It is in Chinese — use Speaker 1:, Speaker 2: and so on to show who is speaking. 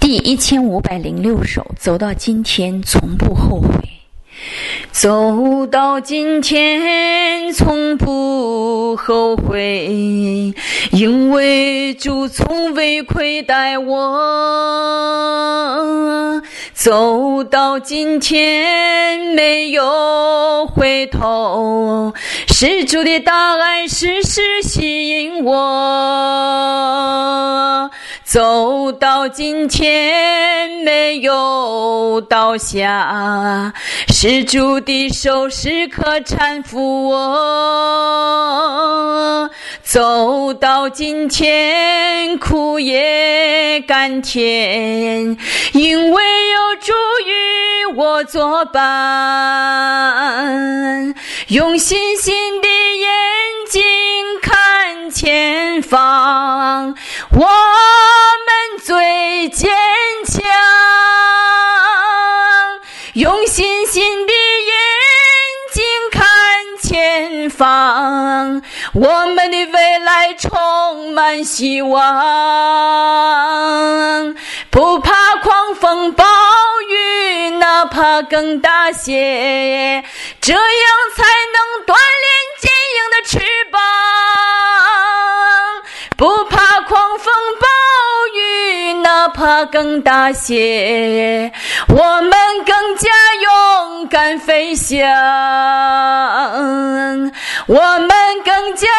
Speaker 1: 第1506首，走到今天从不后悔。走到今天从不后悔，因为主从未亏待我。走到今天没有回头，是主的大爱时时吸引我。走到今天没有倒下，是主的手时刻搀扶我。走到今天苦也甘甜，因为有主与我作伴。用信心的眼睛看前方，我们最坚强。用信心的眼睛看前方，我们的未来充满希望。不怕狂风暴雨，哪怕更大些，这样才能锻炼坚硬的翅膀。不怕狂风暴雨，哪怕更大些，我们更加勇敢飞翔。我们更加